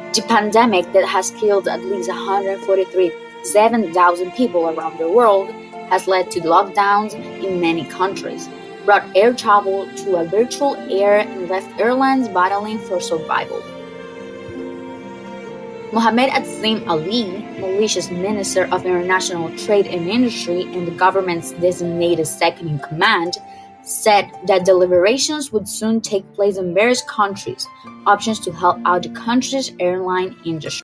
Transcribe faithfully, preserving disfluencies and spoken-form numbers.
The pandemic that has killed at least one hundred forty-three seven thousand people around the world has led to lockdowns in many countries, brought air travel to a virtual era, and left airlines battling for survival. Mohamed Azim Ali, Malaysia's Minister of International Trade and Industry and the government's designated second-in-command, said that deliberations would soon take place in various countries, options to help out the country's airline industry.